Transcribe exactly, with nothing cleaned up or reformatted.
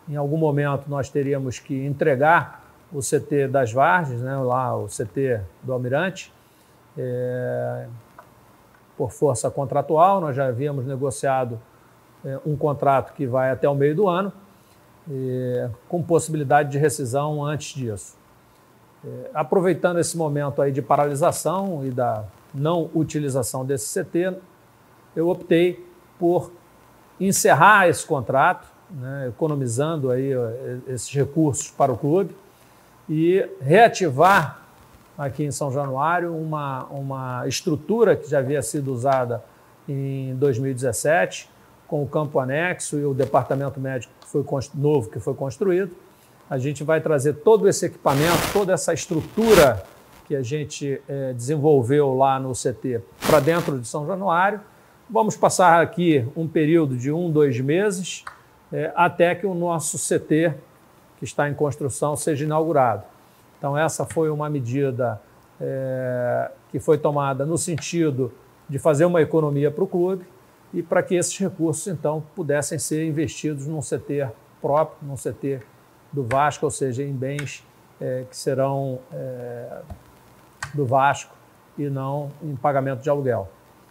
em algum momento nós teríamos que entregar o C T das Vargens, né, lá o C T do Almirante, é, por força contratual. Nós já havíamos negociado é, um contrato que vai até o meio do ano, é, com possibilidade de rescisão antes disso. É, aproveitando esse momento aí de paralisação e da não utilização desse C T, eu optei por encerrar esse contrato, né, economizando aí esses recursos para o clube, e reativar aqui em São Januário uma, uma estrutura que já havia sido usada em dois mil e dezessete, com o campo anexo e o departamento médico que foi novo que foi construído. A gente vai trazer todo esse equipamento, toda essa estrutura que a gente é, desenvolveu lá no C T para dentro de São Januário. Vamos passar aqui um período de um, dois meses, é, até que o nosso C T, que está em construção, seja inaugurado. Então, essa foi uma medida é, que foi tomada no sentido de fazer uma economia para o clube e para que esses recursos, então, pudessem ser investidos num C T próprio, num C T do Vasco, ou seja, em bens é, que serão é, do Vasco e não em pagamento de aluguel.